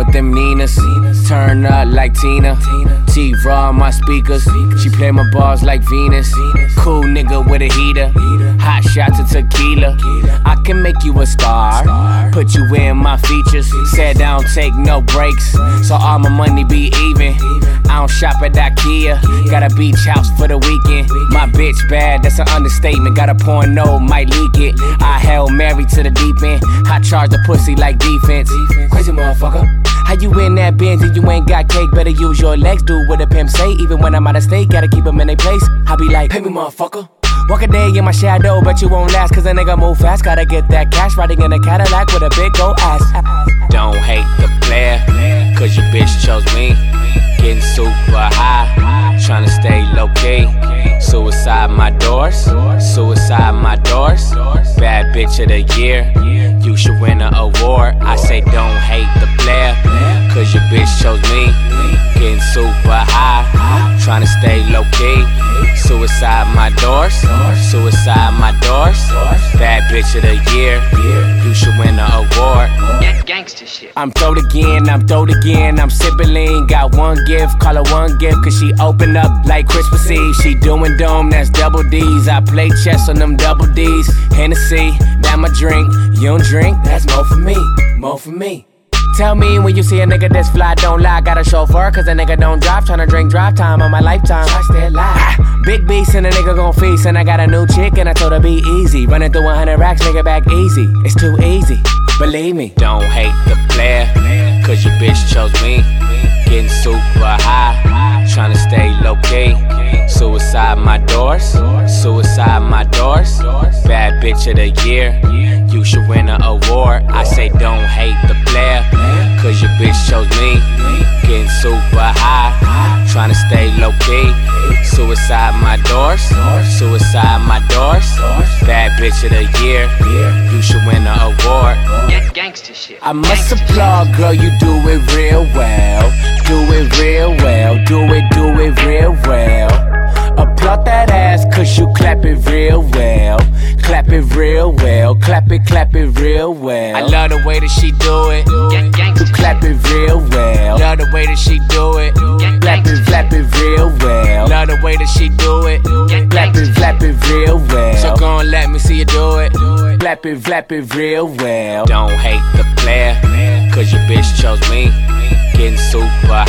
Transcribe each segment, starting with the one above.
with them Ninas. Turn up like Tina. T-Raw on my speakers. She play my bars like Venus. Cool nigga with a heater. Hot shots of tequila. I can make you a star. Put you in my features. Said I don't take no breaks, so all my money be even. I don't shop at IKEA. Got a beach house for the weekend. My bitch bad, that's an understatement. Got a porno, might leak it. I Hail Mary to the deep end. I charge the pussy like defense. Crazy motherfucker. How you in that Benz and you ain't got cake? Better use your legs, do what a pimp say. Even when I'm out of state, gotta keep them in their place. I be like, pay me motherfucker. Walk a day in my shadow, bet you won't last. Cause a nigga move fast, gotta get that cash. Riding in a Cadillac with a big old ass. Don't hate the player, cause your bitch chose me. Getting super high, tryna stay low key. Suicide my doors, suicide my doors. Bad bitch of the year, you should win an award. I say don't hate the player, cause your bitch chose me. Getting super high, tryna stay low key. Suicide my doors, suicide my doors. Bad bitch of the year, you should win an award. Gangsta shit. I'm throwed again, I'm sipping lean. Got one gift, call her one gift, cause she open up like Christmas Eve. She doing dome, that's double D's. I play chess on them double D's. Hennessy, that my drink. You don't drink, that's more for me, more for me. Tell me when you see a nigga that's fly, don't lie. Got a chauffeur, cause a nigga don't drive. Tryna drink drive time on my lifetime. Trust that lie. Big beast and a nigga gon' feast. And I got a new chick and I told her be easy. Running through 100 racks, nigga back easy. It's too easy, believe me. Don't hate the player, cause your bitch chose me. Getting super high, tryna stay low key. Suicide my doors, suicide my doors. Bad bitch of the year, you should win an award. I say don't hate the player, cause your bitch chose me. Getting super high, tryna stay low key. Suicide my doors, suicide my doors. Bad bitch of the year, you should win an award. Gangsta shit. I must applaud, girl, you do it real well. Do it real well, do it real well. Applaud that ass, cause you clap it real well. Clap it real well, clap it real well. I love the way that she do it. You clap it real well. Love the way that she do it. Clap it real well. Love the way that she do it. Clap it real well. So gon' let me see you do it. Clap it real well. Don't hate the player, cause your bitch chose me. Getting super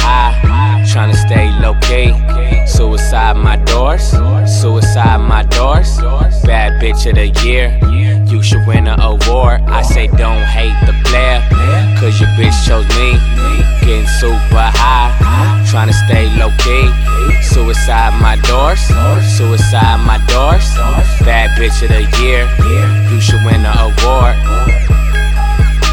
high, tryna stay low key. Suicide my doors, suicide my doors. Bad bitch of the year, you should win an award. I say don't hate the player, cause your bitch chose me. Getting super high, tryna stay low key. Suicide my doors, suicide my doors. Bad bitch of the year, you should win an award.